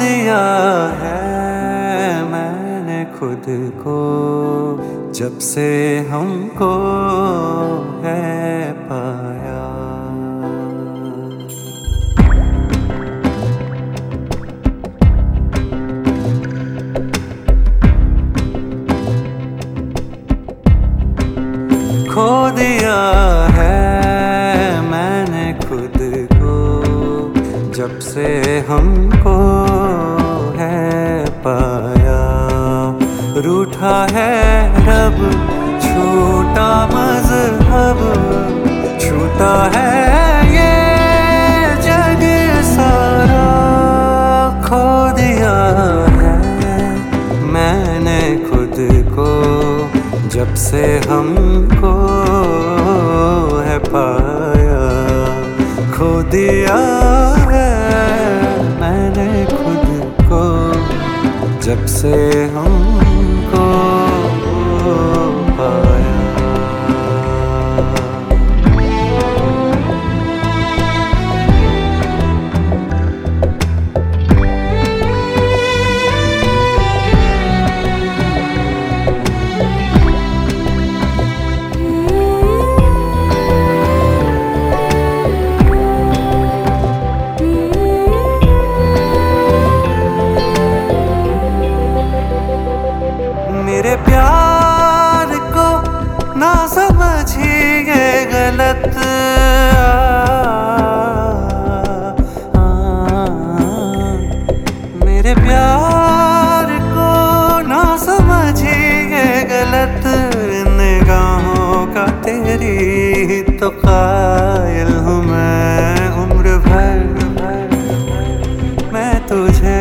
दिया है मैंने खुद को, जब से हमको है पाया। खो दिया है मैंने खुद को, जब से हमको है पाया। रूठा है रब, छूटा मज़हब, छूटा है ये जग सारा। खो दिया है मैंने खुद को, जब से हमको है पाया। खो दिया है मैंने खुद को, जब से हमको पाया। मेरे प्यार को ना समझिए गलत, मेरे प्यार को ना समझिए गलत। निगाहों का तेरी तो कायल हूँ मैं, उम्र भर मैं तुझे,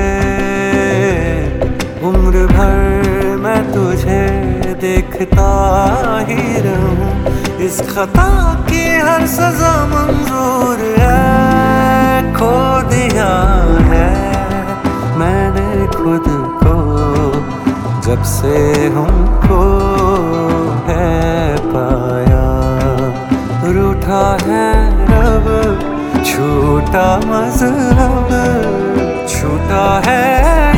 उम्र भर मैं तुझे देखता ही रहूं। इस खता की हर सजा मंजूर है। खो दिया है मैंने खुद को, जब से हमको है पाया। रूठा है रब, छूटा मज़हब, छूटा है